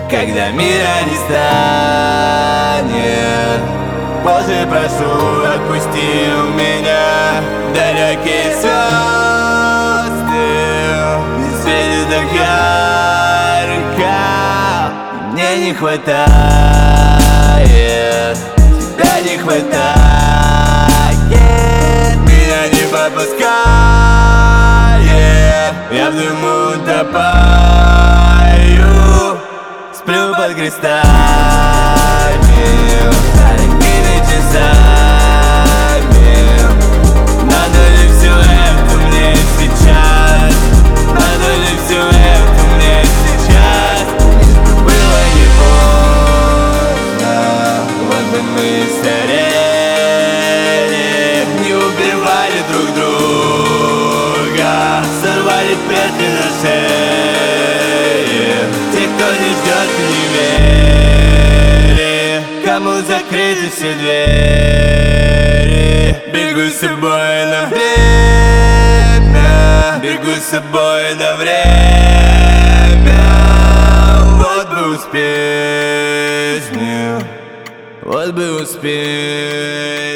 когда мира не станет. Боже, прошу, отпусти меня. Далекие звезды светят так ярко. Мне не хватает, тебя не хватает, меня не попускает. Я в дыму утопаю, сплю под крестами, дорогими часами. Надо ли все это мне сейчас? Надо ли все это мне сейчас? Было не поздно, вот бы мы старели, не убивали друг друга, сорвали петли на шее. Те, кто не ждет и не верит, кому закрыты все двери. Бегу с собой на время, бегу с собой на время. Вот бы успеть мне, вот бы успеть.